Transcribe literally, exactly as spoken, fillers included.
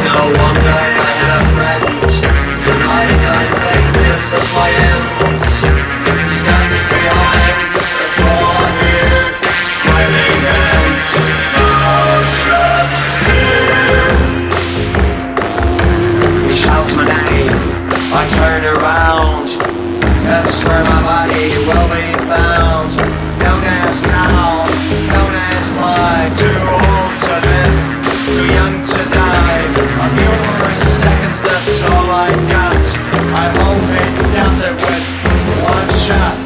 No wonder I had a friend. I got fakeness as my ends. Steps behind, it's all I hear. Smiling hands, now just here. He shouts my name, I turn around. That's where my body will be found. Don't ask now, don't ask why. Too old to live, too young to die. A few more seconds, that's all I got. I hope it does it with one shot.